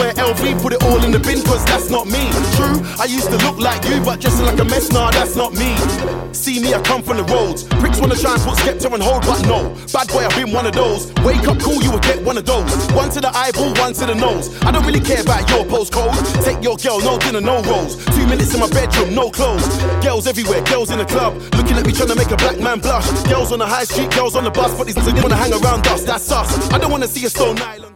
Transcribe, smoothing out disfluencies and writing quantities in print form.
wear LV, put it all in the bin, cause that's not me. True, I used to look like you, but dressing like a mess, nah, that's not me. See me, I come from the roads. Pricks wanna try and put Skepta on hold, but no. Bad boy, I've been one of those. Wake up cool, you will get one of those. One to the eyeball, one to the nose. I don't really care about your postcode. Take your girl, no dinner, no rolls. 2 minutes in my bedroom, no clothes. Girls everywhere, girls in the club, looking at me trying to make a black man blush. Girls on the high street, girls on the bus, but these niggas wanna hang around us, that's us. I don't wanna see a stone nylon.